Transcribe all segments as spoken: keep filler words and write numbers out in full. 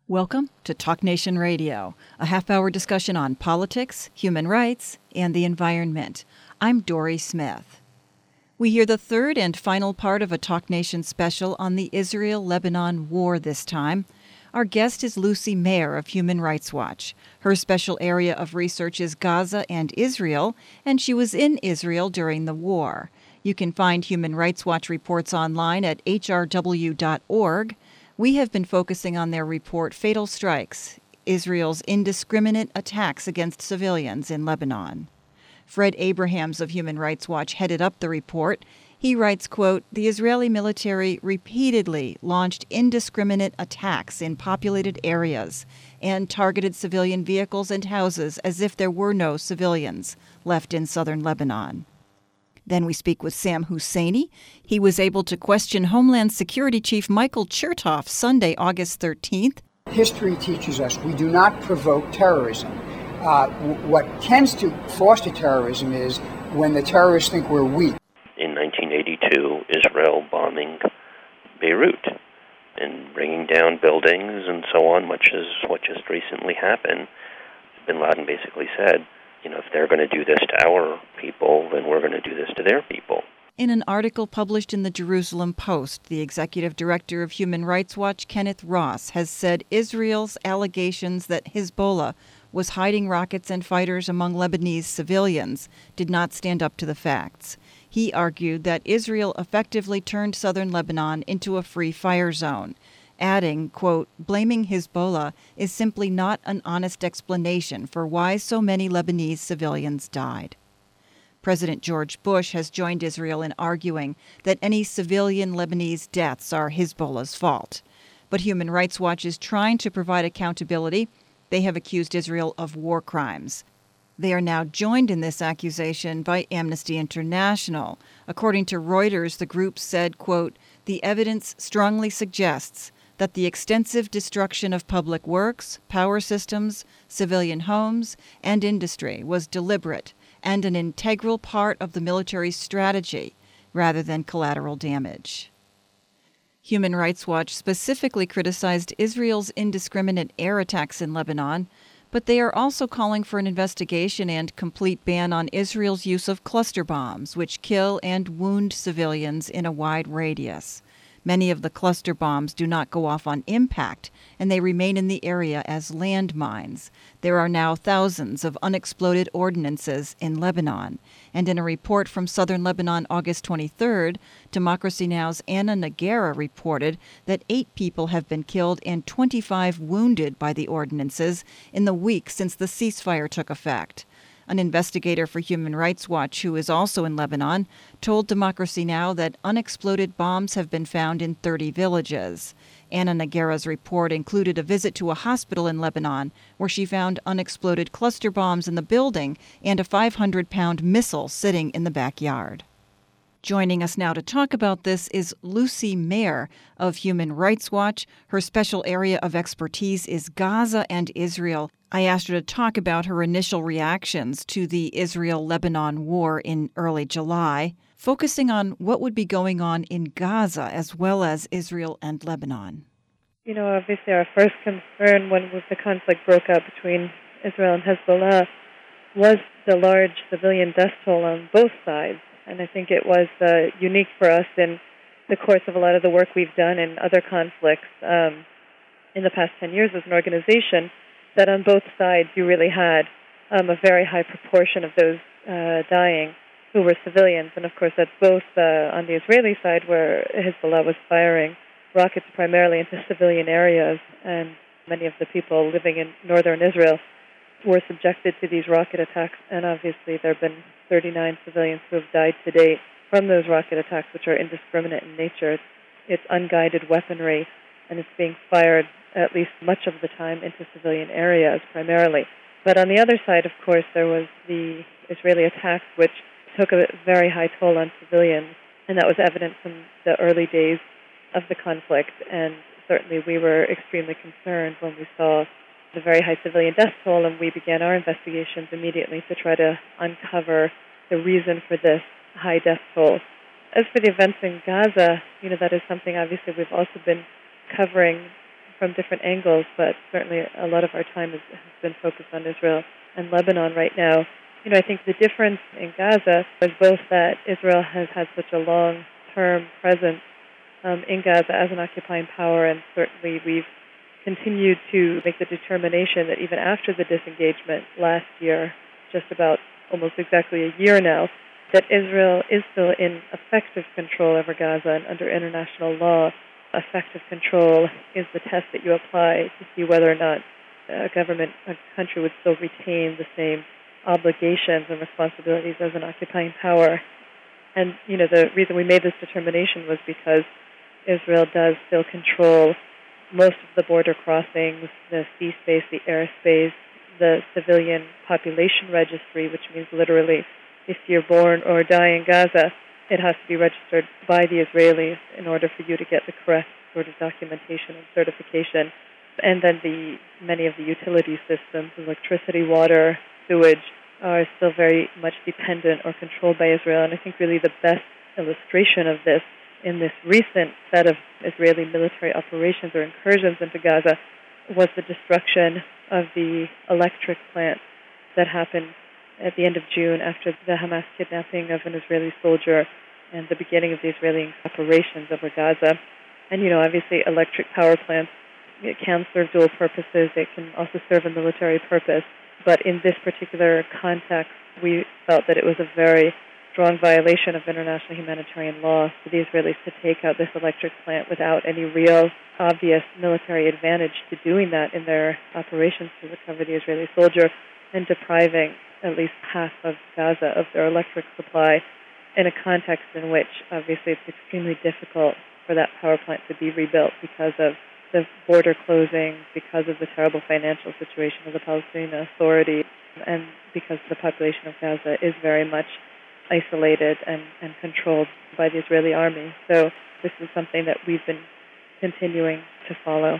Welcome to Talk Nation Radio, a half-hour discussion on politics, human rights, and the environment. I'm Dory Smith. We hear the third and final part of a Talk Nation special on the Israel-Lebanon war this time. Our guest is Lucy Mayer of Human Rights Watch. Her special area of research is Gaza and Israel, and she was in Israel during the war. You can find Human Rights Watch reports online at H R W dot org. We have been focusing on their report, Fatal Strikes, Israel's Indiscriminate Attacks Against Civilians in Lebanon. Fred Abrahams of Human Rights Watch headed up the report. He writes, quote, "The Israeli military repeatedly launched indiscriminate attacks in populated areas and targeted civilian vehicles and houses as if there were no civilians left in southern Lebanon." Then we speak with Sam Husseini. He was able to question Homeland Security Chief Michael Chertoff Sunday, August thirteenth. History teaches us we do not provoke terrorism. Uh, w- what tends to foster terrorism is when the terrorists think we're weak. In nineteen eighty-two, Israel bombing Beirut and bringing down buildings and so on, much as what just recently happened. Bin Laden basically said, you know, if they're going to do this to our people, then we're going to do this to their people. In an article published in the Jerusalem Post, the executive director of Human Rights Watch, Kenneth Ross, has said Israel's allegations that Hezbollah was hiding rockets and fighters among Lebanese civilians did not stand up to the facts. He argued that Israel effectively turned southern Lebanon into a free fire zone, adding, quote, "Blaming Hezbollah is simply not an honest explanation for why so many Lebanese civilians died." President George Bush has joined Israel in arguing that any civilian Lebanese deaths are Hezbollah's fault. But Human Rights Watch is trying to provide accountability. They have accused Israel of war crimes. They are now joined in this accusation by Amnesty International. According to Reuters, the group said, quote, "The evidence strongly suggests that the extensive destruction of public works, power systems, civilian homes, and industry was deliberate and an integral part of the military's strategy rather than collateral damage." Human Rights Watch specifically criticized Israel's indiscriminate air attacks in Lebanon, but they are also calling for an investigation and complete ban on Israel's use of cluster bombs, which kill and wound civilians in a wide radius. Many of the cluster bombs do not go off on impact, and they remain in the area as landmines. There are now thousands of unexploded ordnances in Lebanon. And in a report from southern Lebanon August twenty-third, Democracy Now!'s Anna Nagara reported that eight people have been killed and twenty-five wounded by the ordnances in the week since the ceasefire took effect. An investigator for Human Rights Watch, who is also in Lebanon, told Democracy Now! That unexploded bombs have been found in thirty villages. Anna Nagara's report included a visit to a hospital in Lebanon where she found unexploded cluster bombs in the building and a five hundred pound missile sitting in the backyard. Joining us now to talk about this is Lucy Mayer of Human Rights Watch. Her special area of expertise is Gaza and Israel. I asked her to talk about her initial reactions to the Israel-Lebanon war in early July, focusing on what would be going on in Gaza as well as Israel and Lebanon. You know, obviously our first concern when the conflict broke out between Israel and Hezbollah was the large civilian death toll on both sides. And I think it was uh, unique for us in the course of a lot of the work we've done in other conflicts um, in the past ten years as an organization, that on both sides you really had um, a very high proportion of those uh, dying who were civilians. And of course that's both uh, on the Israeli side, where Hezbollah was firing rockets primarily into civilian areas, and many of the people living in northern Israel were subjected to these rocket attacks, and obviously there have been thirty-nine civilians who have died to date from those rocket attacks, which are indiscriminate in nature. It's, it's unguided weaponry, and it's being fired at least much of the time into civilian areas primarily. But on the other side, of course, there was the Israeli attacks, which took a very high toll on civilians, and that was evident from the early days of the conflict. And certainly we were extremely concerned when we saw the very high civilian death toll, and we began our investigations immediately to try to uncover the reason for this high death toll. As for the events in Gaza, you know, that is something obviously we've also been covering from different angles, but certainly a lot of our time has, has been focused on Israel and Lebanon right now. You know, I think the difference in Gaza is both that Israel has had such a long-term presence um, in Gaza as an occupying power, and certainly we've continued to make the determination that even after the disengagement last year, just about almost exactly a year now, that Israel is still in effective control over Gaza, and under international law, effective control is the test that you apply to see whether or not a government, a country would still retain the same obligations and responsibilities as an occupying power. And, you know, the reason we made this determination was because Israel does still control most of the border crossings, the sea space, the airspace, the civilian population registry, which means literally if you're born or die in Gaza, it has to be registered by the Israelis in order for you to get the correct sort of documentation and certification. And then the many of the utility systems, electricity, water, sewage, are still very much dependent or controlled by Israel. And I think really the best illustration of this in this recent set of Israeli military operations or incursions into Gaza was the destruction of the electric plant that happened at the end of June after the Hamas kidnapping of an Israeli soldier and the beginning of the Israeli operations over Gaza. And, you know, obviously electric power plants, it can serve dual purposes. It can also serve a military purpose. But in this particular context, we felt that it was a very strong violation of international humanitarian law for the Israelis to take out this electric plant without any real obvious military advantage to doing that in their operations to recover the Israeli soldier, and depriving at least half of Gaza of their electric supply in a context in which obviously it's extremely difficult for that power plant to be rebuilt because of the border closing, because of the terrible financial situation of the Palestinian Authority, and because the population of Gaza is very much isolated and, and controlled by the Israeli army. So this is something that we've been continuing to follow.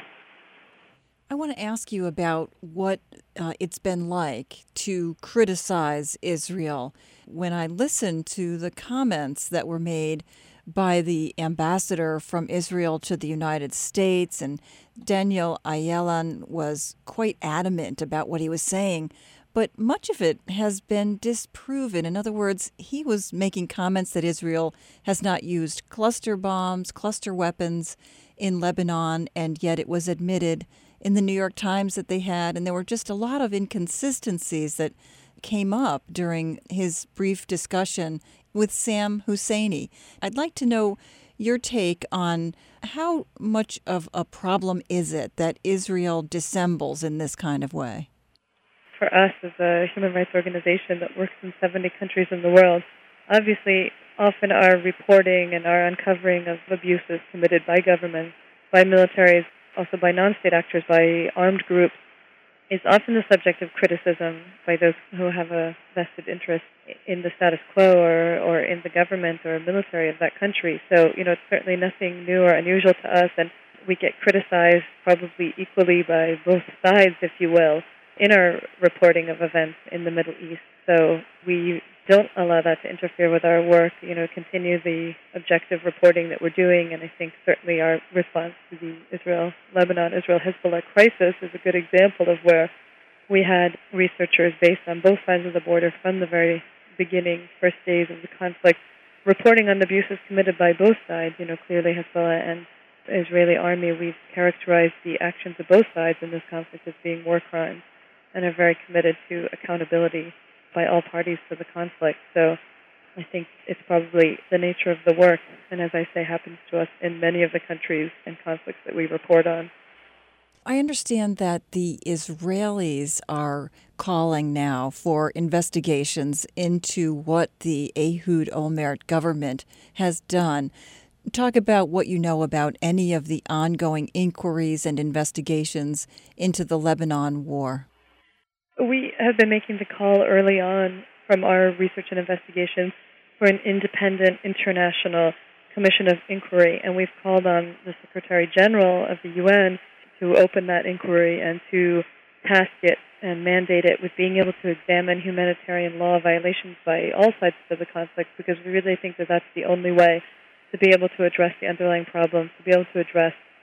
I want to ask you about what uh, it's been like to criticize Israel. When I listened to the comments that were made by the ambassador from Israel to the United States, and Daniel Ayalon was quite adamant about what he was saying, but much of it has been disproven. In other words, he was making comments that Israel has not used cluster bombs, cluster weapons in Lebanon, and yet it was admitted in the New York Times that they had, and there were just a lot of inconsistencies that came up during his brief discussion with Sam Husseini. I'd like to know your take on how much of a problem is it that Israel dissembles in this kind of way? For us as a human rights organization that works in seventy countries in the world, obviously often our reporting and our uncovering of abuses committed by governments, by militaries, also by non-state actors, by armed groups, is often the subject of criticism by those who have a vested interest in the status quo or, or in the government or military of that country. So, you know, it's certainly nothing new or unusual to us, and we get criticized probably equally by both sides, if you will, in our reporting of events in the Middle East. So we don't allow that to interfere with our work, you know, continue the objective reporting that we're doing. And I think certainly our response to the Israel-Lebanon, Israel-Hezbollah crisis is a good example of where we had researchers based on both sides of the border from the very beginning, first days of the conflict, reporting on the abuses committed by both sides. You know, clearly Hezbollah and the Israeli army, we've characterized the actions of both sides in this conflict as being war crimes, and are very committed to accountability by all parties to the conflict. So I think it's probably the nature of the work, and as I say, happens to us in many of the countries and conflicts that we report on. I understand that the Israelis are calling now for investigations into what the Ehud Olmert government has done. Talk about what you know about any of the ongoing inquiries and investigations into the Lebanon war. We have been making the call early on from our research and investigations for an independent international commission of inquiry, and we've called on the Secretary General of the U N to open that inquiry and to task it and mandate it with being able to examine humanitarian law violations by all sides of the conflict, because we really think that that's the only way to be able to address the underlying problems, to be able to address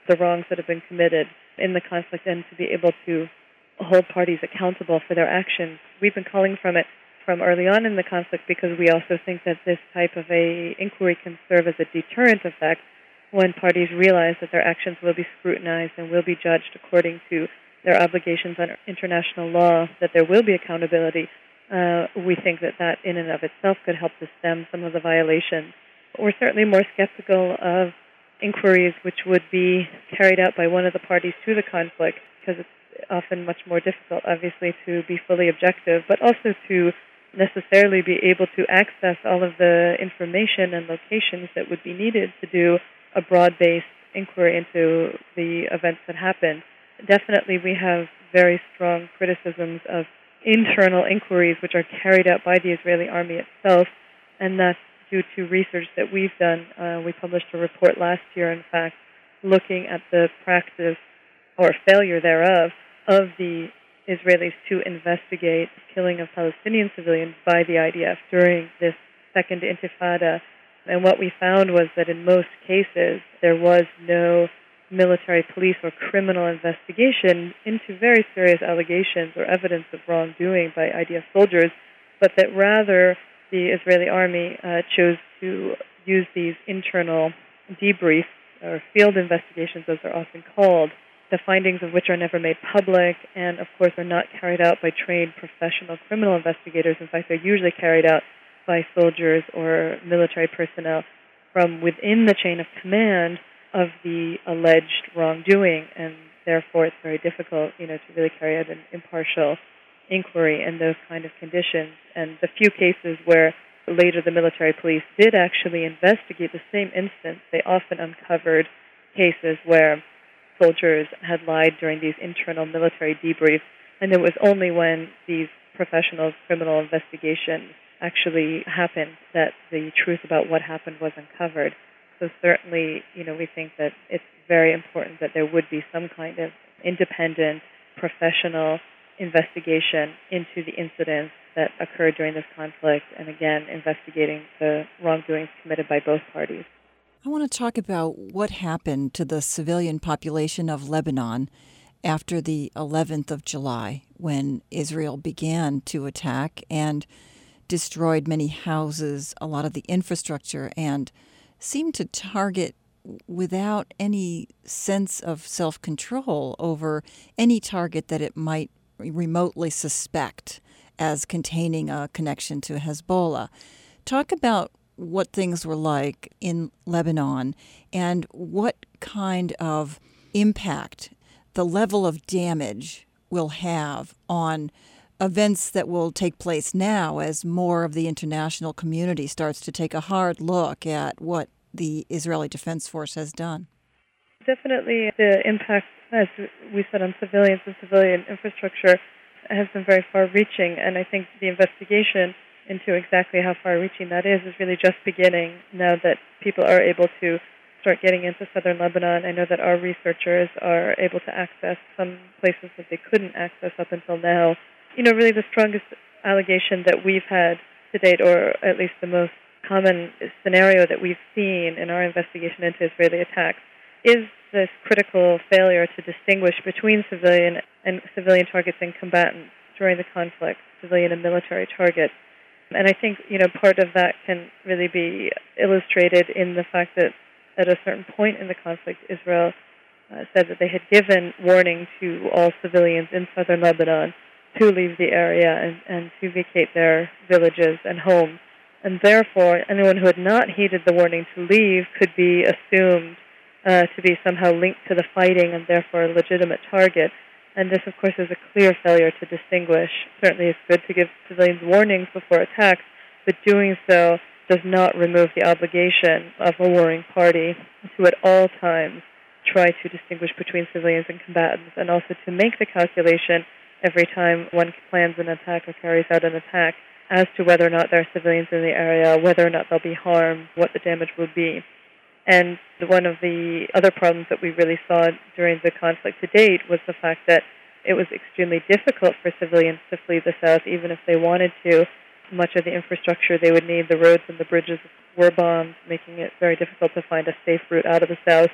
the wrongs that have been committed in the conflict and to be able to hold parties accountable for their actions. We've been calling from it from early on in the conflict because we also think that this type of a inquiry can serve as a deterrent effect when parties realize that their actions will be scrutinized and will be judged according to their obligations under international law, that there will be accountability. Uh, we think that that in and of itself could help to stem some of the violations. We're certainly more skeptical of inquiries which would be carried out by one of the parties to the conflict, because it's often much more difficult, obviously, to be fully objective, but also to necessarily be able to access all of the information and locations that would be needed to do a broad-based inquiry into the events that happened. Definitely we have very strong criticisms of internal inquiries which are carried out by the Israeli army itself, and that's due to research that we've done. Uh, we published a report last year, in fact, looking at the practice or failure thereof of the Israelis to investigate the killing of Palestinian civilians by the I D F during this second intifada. And what we found was that in most cases there was no military, police, or criminal investigation into very serious allegations or evidence of wrongdoing by I D F soldiers, but that rather the Israeli army uh, chose to use these internal debriefs, or field investigations as they're often called, the findings of which are never made public and, of course, are not carried out by trained professional criminal investigators. In fact, they're usually carried out by soldiers or military personnel from within the chain of command of the alleged wrongdoing, and therefore it's very difficult, you know, to really carry out an impartial inquiry in those kind of conditions. And the few cases where later the military police did actually investigate the same instance, they often uncovered cases where soldiers had lied during these internal military debriefs, and it was only when these professional criminal investigations actually happened that the truth about what happened was uncovered. So certainly, you know, we think that it's very important that there would be some kind of independent, professional investigation into the incidents that occurred during this conflict, and again, investigating the wrongdoings committed by both parties. I want to talk about what happened to the civilian population of Lebanon after the eleventh of July, when Israel began to attack and destroyed many houses, a lot of the infrastructure, and seemed to target without any sense of self-control over any target that it might remotely suspect as containing a connection to Hezbollah. Talk about what things were like in Lebanon and what kind of impact the level of damage will have on events that will take place now as more of the international community starts to take a hard look at what the Israeli Defense Force has done. Definitely the impact, as we said, on civilians and civilian infrastructure has been very far-reaching, and I think the investigation into exactly how far-reaching that is is really just beginning now that people are able to start getting into southern Lebanon. I know that our researchers are able to access some places that they couldn't access up until now. You know, really the strongest allegation that we've had to date, or at least the most common scenario that we've seen in our investigation into Israeli attacks, is this critical failure to distinguish between civilian and civilian targets and combatants during the conflict, civilian and military targets. And I think, you know, part of that can really be illustrated in the fact that at a certain point in the conflict, Israel uh, said that they had given warning to all civilians in southern Lebanon to leave the area and, and to vacate their villages and homes. And therefore, anyone who had not heeded the warning to leave could be assumed uh, to be somehow linked to the fighting and therefore a legitimate target. And this, of course, is a clear failure to distinguish. Certainly it's good to give civilians warnings before attacks, but doing so does not remove the obligation of a warring party to at all times try to distinguish between civilians and combatants, and also to make the calculation every time one plans an attack or carries out an attack as to whether or not there are civilians in the area, whether or not they'll be harmed, what the damage will be. And one of the other problems that we really saw during the conflict to date was the fact that it was extremely difficult for civilians to flee the south, even if they wanted to. Much of the infrastructure they would need, the roads and the bridges, were bombed, making it very difficult to find a safe route out of the south.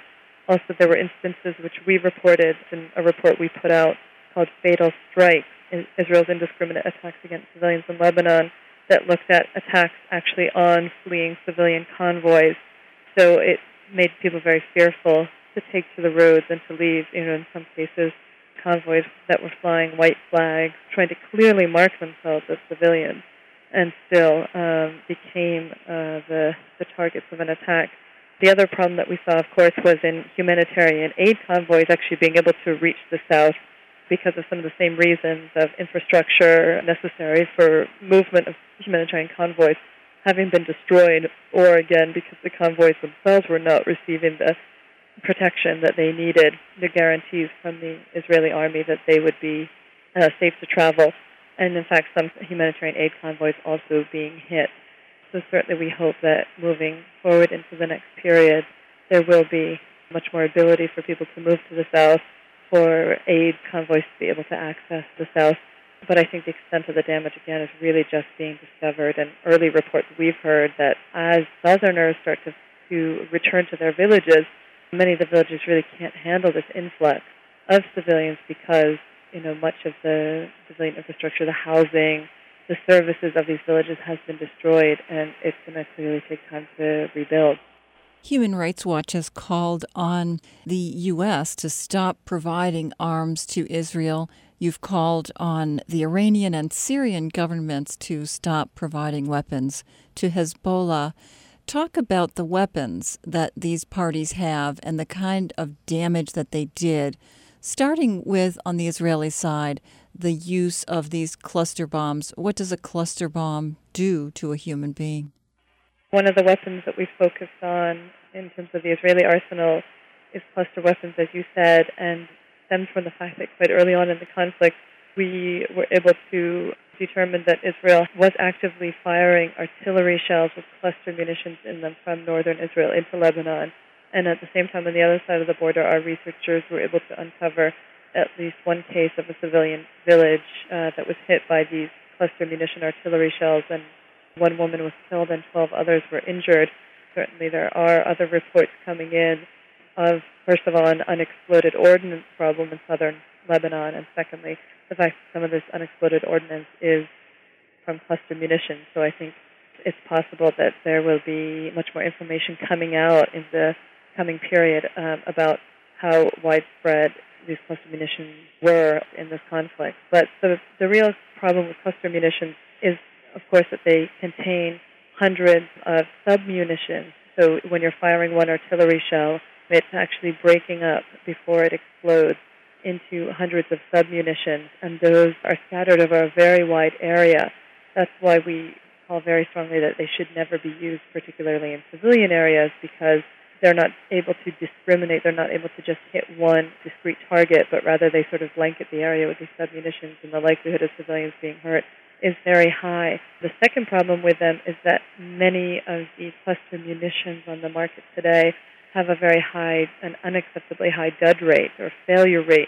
Also, there were instances which we reported in a report we put out called Fatal Strikes, Israel's indiscriminate attacks against civilians in Lebanon, that looked at attacks actually on fleeing civilian convoys. So it made people very fearful to take to the roads and to leave. You know, in some cases, convoys that were flying white flags, trying to clearly mark themselves as civilians, and still um, became uh, the, the targets of an attack. The other problem that we saw, of course, was in humanitarian aid convoys actually being able to reach the south because of some of the same reasons of infrastructure necessary for movement of humanitarian convoys having been destroyed, or again, because the convoys themselves were not receiving the protection that they needed, the guarantees from the Israeli army that they would be uh, safe to travel, and in fact some humanitarian aid convoys also being hit. So certainly we hope that moving forward into the next period, there will be much more ability for people to move to the south, for aid convoys to be able to access the south. But I think the extent of the damage, again, is really just being discovered. And early reports we've heard that as Southerners start to, to return to their villages, many of the villages really can't handle this influx of civilians because, you know, much of the civilian infrastructure, the housing, the services of these villages has been destroyed, and it's going to clearly take time to rebuild. Human Rights Watch has called on the U S to stop providing arms to Israel. You've called on the Iranian and Syrian governments to stop providing weapons to Hezbollah. Talk about the weapons that these parties have and the kind of damage that they did, starting with, on the Israeli side, the use of these cluster bombs. What does a cluster bomb do to a human being? One of the weapons that we focused on in terms of the Israeli arsenal is cluster weapons, as you said, and stems from the fact that quite early on in the conflict, we were able to determine that Israel was actively firing artillery shells with cluster munitions in them from northern Israel into Lebanon. And at the same time, on the other side of the border, our researchers were able to uncover at least one case of a civilian village uh, that was hit by these cluster munition artillery shells, and one woman was killed and twelve others were injured. Certainly there are other reports coming in of, first of all, an unexploded ordnance problem in southern Lebanon, and secondly, the fact that some of this unexploded ordnance is from cluster munitions. So I think it's possible that there will be much more information coming out in the coming period um, about how widespread these cluster munitions were in this conflict. But the, the real problem with cluster munitions is, of course, that they contain hundreds of sub-munitions. So when you're firing one artillery shell, it's actually breaking up before it explodes into hundreds of sub-munitions, and those are scattered over a very wide area. That's why we call very strongly that they should never be used, particularly in civilian areas, because they're not able to discriminate. They're not able to just hit one discrete target, but rather they sort of blanket the area with these sub-munitions, and the likelihood of civilians being hurt is very high. The second problem with them is that many of the cluster munitions on the market today have a very high, an unacceptably high dud rate or failure rate.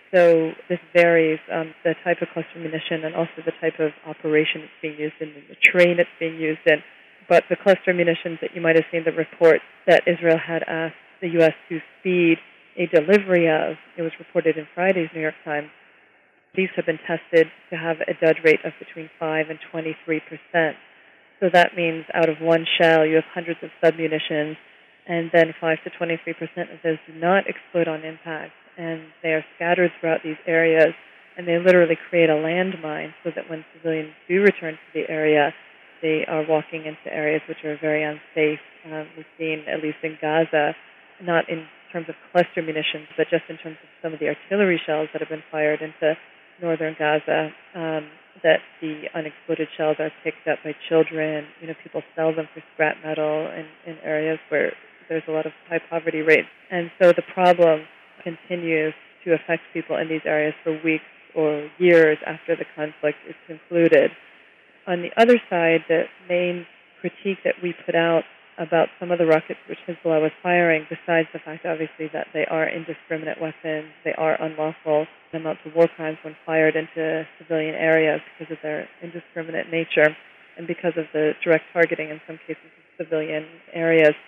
So this varies um, the type of cluster munition and also the type of operation it's being used in, and the terrain it's being used in. But the cluster munitions that you might have seen the report that Israel had asked the U S to speed a delivery of, it was reported in Friday's New York Times, these have been tested to have a dud rate of between five and twenty-three percent. So that means out of one shell you have hundreds of sub-munitions, and then five to twenty-three percent of those do not explode on impact, and they are scattered throughout these areas, and they literally create a landmine so that when civilians do return to the area, they are walking into areas which are very unsafe. Um, we've seen, at least in Gaza, not in terms of cluster munitions, but just in terms of some of the artillery shells that have been fired into northern Gaza, um, that the unexploded shells are picked up by children. You know, people sell them for scrap metal in, in areas where there's a lot of high poverty rates. And so the problem continues to affect people in these areas for weeks or years after the conflict is concluded. On the other side, the main critique that we put out about some of the rockets which Hezbollah was firing, besides the fact, obviously, that they are indiscriminate weapons, they are unlawful, and amount to war crimes when fired into civilian areas because of their indiscriminate nature and because of the direct targeting, in some cases, of civilian areas.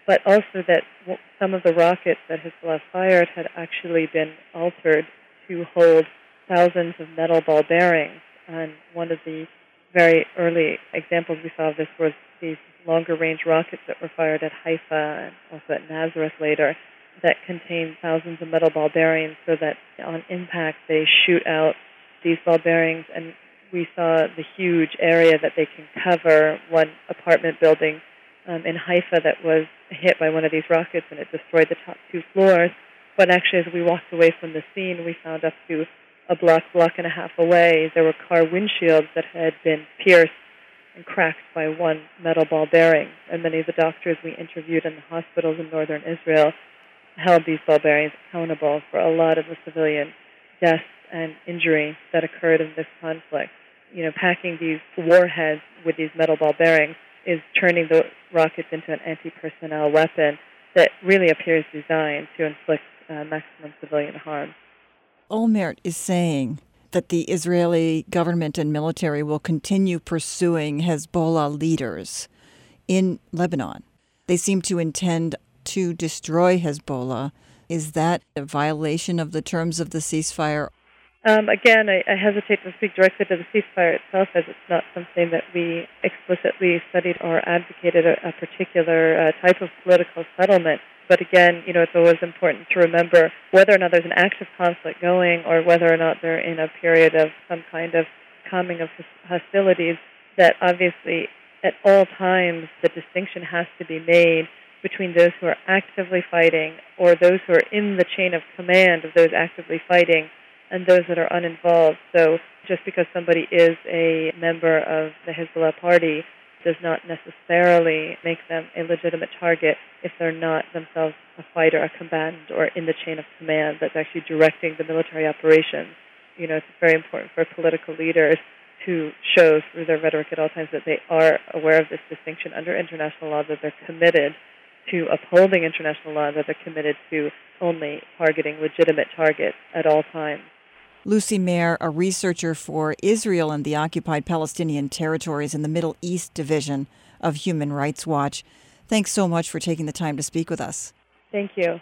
but also that some of the rockets that Hezbollah fired had actually been altered to hold thousands of metal ball bearings. And one of the very early examples we saw of this was these longer-range rockets that were fired at Haifa and also at Nazareth later that contained thousands of metal ball bearings so that on impact they shoot out these ball bearings. And we saw the huge area that they can cover, one apartment building um, in Haifa that was hit by one of these rockets and it destroyed the top two floors. But actually, as we walked away from the scene, we found up to a block, block and a half away, there were car windshields that had been pierced and cracked by one metal ball bearing. And many of the doctors we interviewed in the hospitals in northern Israel held these ball bearings accountable for a lot of the civilian deaths and injury that occurred in this conflict. You know, packing these warheads with these metal ball bearings is turning the rockets into an anti-personnel weapon that really appears designed to inflict uh, maximum civilian harm. Olmert is saying that the Israeli government and military will continue pursuing Hezbollah leaders in Lebanon. They seem to intend to destroy Hezbollah. Is that a violation of the terms of the ceasefire? Um, again, I, I hesitate to speak directly to the ceasefire itself, as it's not something that we explicitly studied or advocated a, a particular uh, type of political settlement. But again, you know, it's always important to remember whether or not there's an active conflict going or whether or not they're in a period of some kind of calming of hostilities, that obviously at all times the distinction has to be made between those who are actively fighting or those who are in the chain of command of those actively fighting and those that are uninvolved. So just because somebody is a member of the Hezbollah party does not necessarily make them a legitimate target if they're not themselves a fighter, a combatant, or in the chain of command that's actually directing the military operations. You know, it's very important for political leaders to show through their rhetoric at all times that they are aware of this distinction under international law, that they're committed to upholding international law, that they're committed to only targeting legitimate targets at all times. Lucy Mayer, a researcher for Israel and the occupied Palestinian territories in the Middle East Division of Human Rights Watch. Thanks so much for taking the time to speak with us. Thank you.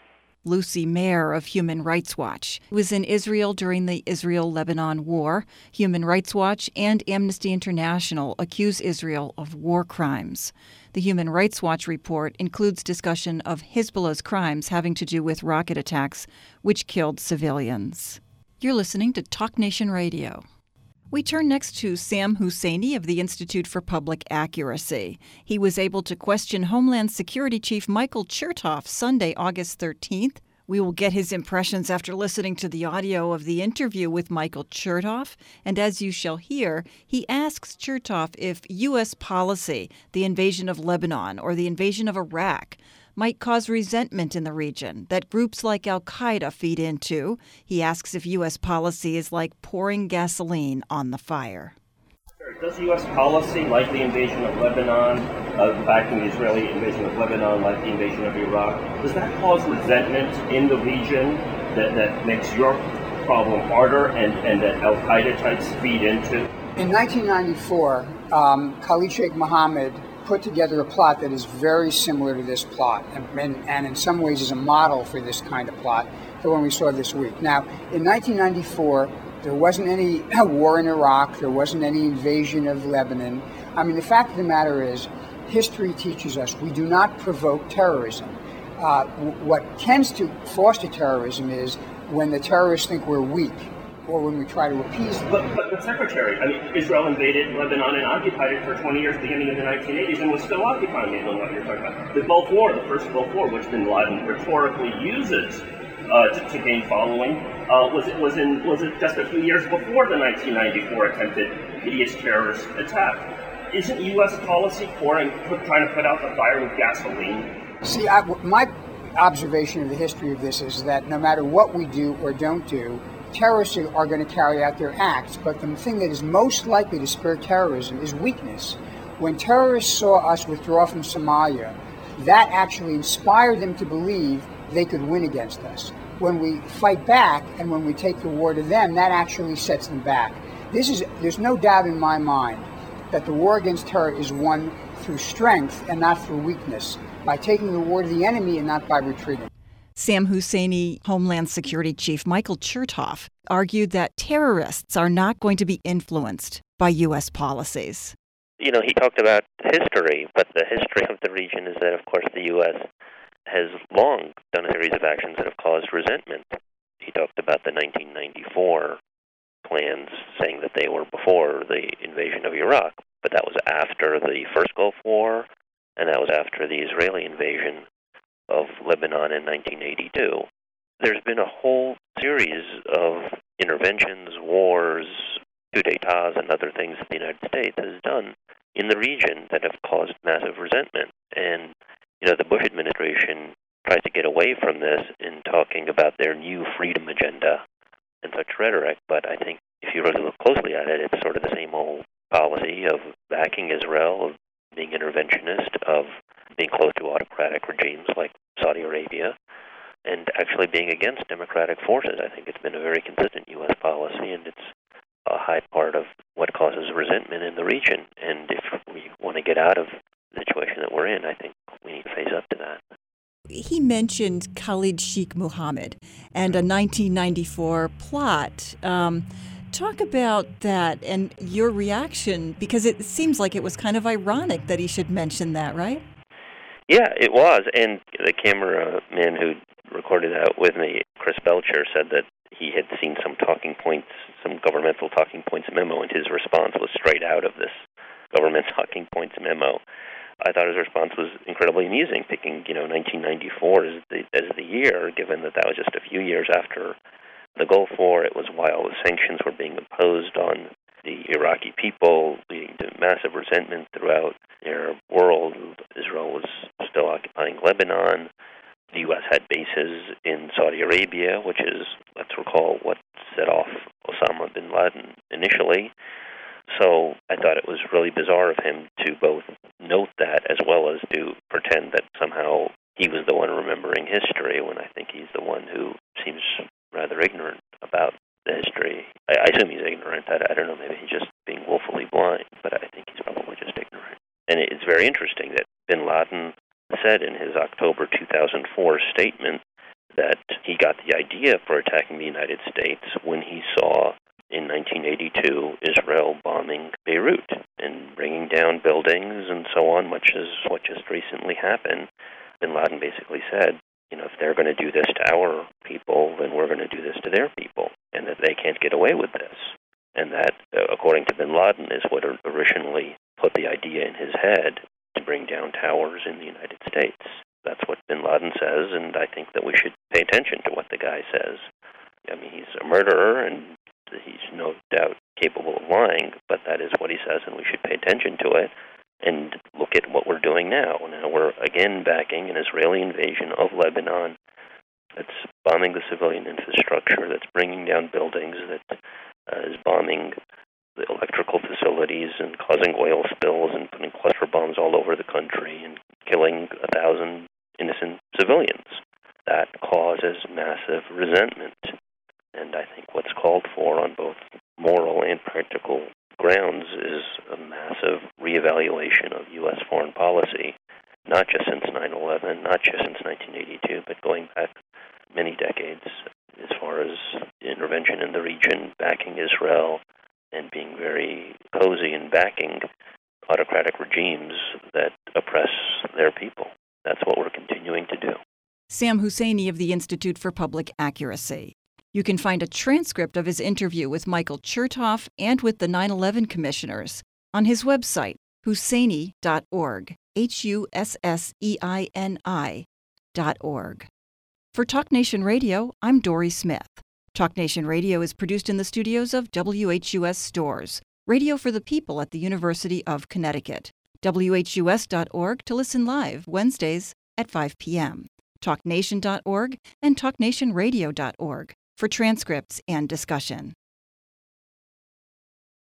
Lucy Mayer of Human Rights Watch was in Israel during the Israel-Lebanon War. Human Rights Watch and Amnesty International accuse Israel of war crimes. The Human Rights Watch report includes discussion of Hezbollah's crimes having to do with rocket attacks, which killed civilians. You're listening to Talk Nation Radio. We turn next to Sam Husseini of the Institute for Public Accuracy. He was able to question Homeland Security Chief Michael Chertoff Sunday, August thirteenth. We will get his impressions after listening to the audio of the interview with Michael Chertoff. And as you shall hear, he asks Chertoff if U S policy, the invasion of Lebanon or the invasion of Iraq, might cause resentment in the region that groups like al-Qaeda feed into. He asks if U S policy is like pouring gasoline on the fire. Does U S policy, like the invasion of Lebanon, uh, backing the Israeli invasion of Lebanon, like the invasion of Iraq, does that cause resentment in the region that, that makes your problem harder and, and that al-Qaeda types feed into? In nineteen ninety-four, um, Khalid Sheikh Mohammed put together a plot that is very similar to this plot and, and, and in some ways is a model for this kind of plot, the one we saw this week. Now, in nineteen ninety-four, there wasn't any war in Iraq, there wasn't any invasion of Lebanon. I mean, the fact of the matter is, history teaches us we do not provoke terrorism. Uh, w- what tends to foster terrorism is when the terrorists think we're weak, or when we try to appease them. But, but, but Secretary, I mean, Israel invaded Lebanon and occupied it for twenty years, beginning in the nineteen eighties, and was still occupying it, on what you're talking about. The Gulf War, the first Gulf War, which bin Laden rhetorically uses uh, to, to gain following, uh, was it was in was it just a few years before the nineteen ninety-four attempted hideous terrorist attack? Isn't U S policy pouring, put, trying to put out the fire with gasoline? See, I, my observation of the history of this is that no matter what we do or don't do, terrorists are going to carry out their acts, but the thing that is most likely to spur terrorism is weakness. When terrorists saw us withdraw from Somalia, that actually inspired them to believe they could win against us. When we fight back and when we take the war to them, that actually sets them back. This is, there's no doubt in my mind that the war against terror is won through strength and not through weakness. by taking the war to the enemy and not by retreating. Sam Husseini Homeland Security Chief Michael Chertoff argued that terrorists are not going to be influenced by U S policies. You know, he talked about history, but the history of the region is that, of course, the U S has long done a series of actions that have caused resentment. He talked about the nineteen ninety-four plans, saying that they were before the invasion of Iraq, but that was after the first Gulf War, and that was after the Israeli invasion of Lebanon in nineteen eighty-two. There's been a whole series of interventions, wars, coup d'etats, and other things that the United States has done in the region that have caused massive resentment. And, you know, the Bush administration tried to get away from this in talking about their new freedom agenda and such rhetoric, but I think if you really look closely at it, it's sort of the same old policy of backing Israel, of being interventionist, of being close to autocratic regimes like Saudi Arabia, and actually being against democratic forces. I think it's been a very consistent U S policy, and it's a high part of what causes resentment in the region. And if we want to get out of the situation that we're in, I think we need to face up to that. He mentioned Khalid Sheikh Mohammed and a nineteen ninety-four plot. Um, talk about that and your reaction, because it seems like it was kind of ironic that he should mention that, right? Yeah, it was. And the cameraman who recorded that with me, Chris Belcher, said that he had seen some talking points, some governmental talking points memo, and his response was straight out of this government talking points memo. I thought his response was incredibly amusing, picking, you know, nineteen ninety-four as the, as the year, given that that was just a few years after the Gulf War. It was while the sanctions were being imposed on the Iraqi people, leading to massive resentment throughout the Arab world. Israel was still occupying Lebanon. The U S had bases in Saudi Arabia, which is, let's recall, what set off Osama bin Laden initially. So I thought it was really bizarre of him to both note that as well as to pretend that somehow he was the one remembering history, when I think he's the one who seems rather ignorant about the history. I, I assume he's ignorant. I, I don't know, maybe he's just being woefully blind, but I think he's probably just ignorant. And it's very interesting that bin Laden said in his October two thousand four statement that he got the idea for attacking the United States when he saw in nineteen eighty-two Israel bombing Beirut and bringing down buildings and so on, much as what just recently happened. Bin Laden basically said, you know, if they're going to do this to our people, then we're going to do this to their people, and that they can't get away with this. And that, uh, according to bin Laden, is what originally put the idea in his head to bring down towers in the United States. That's what bin Laden says, and I think that we should pay attention to what the guy says. I mean, he's a murderer, and he's no doubt capable of lying, but that is what he says, and we should pay attention to it and look at what we're doing now. Now we're again backing an Israeli invasion of Lebanon that's bombing the civilian infrastructure, that's bringing down buildings, that uh, is bombing the electrical facilities and causing oil spills and putting cluster bombs all over the country and killing a thousand innocent civilians. That causes massive resentment. And I think what's called for on both moral and practical grounds is a massive reevaluation of U S foreign policy, not just since nine eleven, not just since nineteen eighty-two, but going back many decades as far as intervention in the region, backing Israel, and being very cozy in backing autocratic regimes that oppress their people. That's what we're continuing to do. Sam Husseini of the Institute for Public Accuracy. You can find a transcript of his interview with Michael Chertoff and with the nine eleven commissioners on his website, husseini dot org, H U S S E I N I dot org. For Talk Nation Radio, I'm Dory Smith. Talk Nation Radio is produced in the studios of W H U S Stores, radio for the people at the University of Connecticut. W H U S dot org to listen live Wednesdays at five p.m. talk nation dot org and talk nation radio dot org for transcripts and discussion.